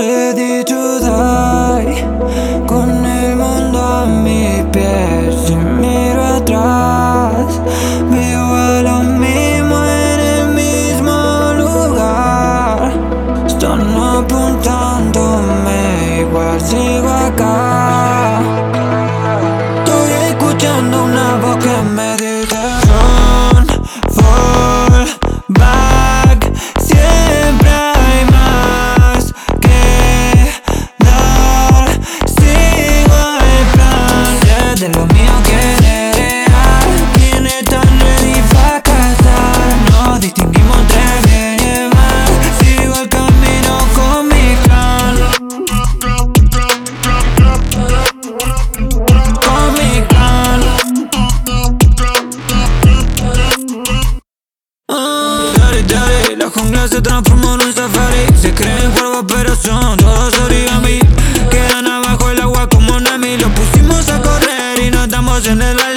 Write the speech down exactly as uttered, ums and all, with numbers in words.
ready to die, con el mundo a mis pies. Si miro atrás, veo a lo mismo en el mismo lugar. Están apuntándome, igual sigo acá. Estoy escuchando una voz que me dice run, fall back. Siempre hay más que dar. Sigo el plan, sé de lo mío quiere real. Viene tan ready pa' cazar. No distinguimos entre bien y mal. Sigo el camino con mi clan, con mi clan. Ah, daddy, daddy, la jungla se transformó en un safari. Se creen cuervos pero son todos origami. Quedan abajo el agua como Nami. Los pusimos a correr y no estamos en el aire.